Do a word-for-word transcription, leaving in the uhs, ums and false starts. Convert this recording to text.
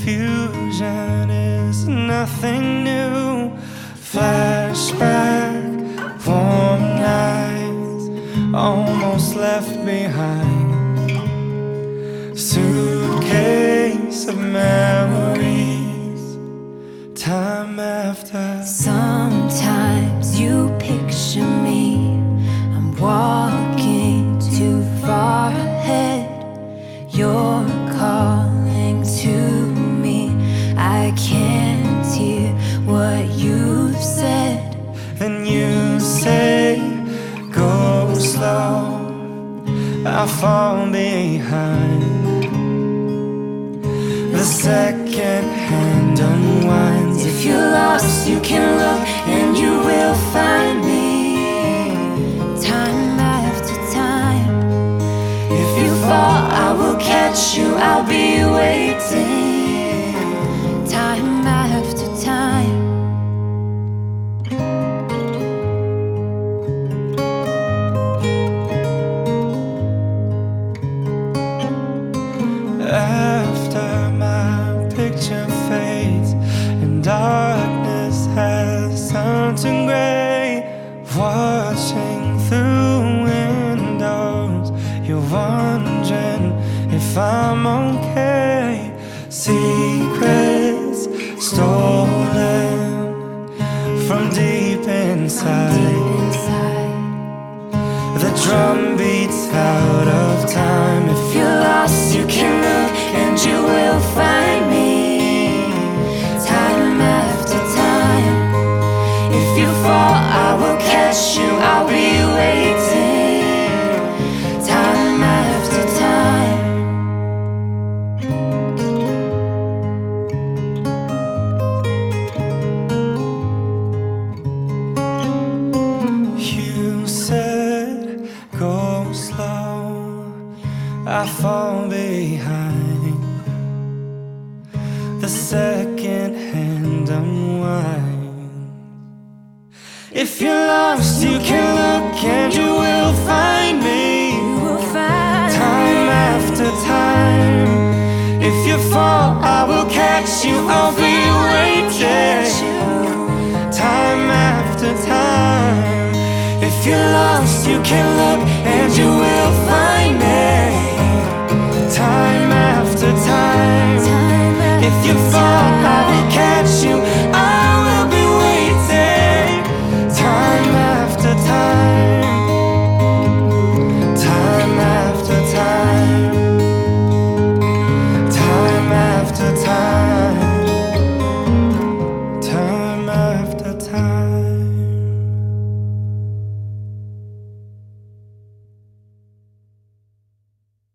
confusion is nothing new. Flashback, warm nights almost left behind. Suitcase of memories, time after. Sometimes you picture me, I'm walking too far ahead. You're calling to me, I can't hear what you've said. Then you say, go slow, I'll fall behind. The second hand unwinds. If you're lost, you can look and you will find me. Time after time. If you fall, I will catch you, I'll be waiting. Time after time. After my picture fades and darkness has turned to gray, watching through windows, you're wondering if I'm okay. Secrets stolen from deep inside. The drum beats out of time. If you're lost, you can look and you will find me. Time after time. If you fall, I will catch you, I'll be waiting. Time after time. You said, go slow, I fall behind. The second hand unwind. If you're lost, you can look and you will find me. You will find Time after time. If you fall, I will catch you, I'll be waiting. Time after time. If you're lost, you can look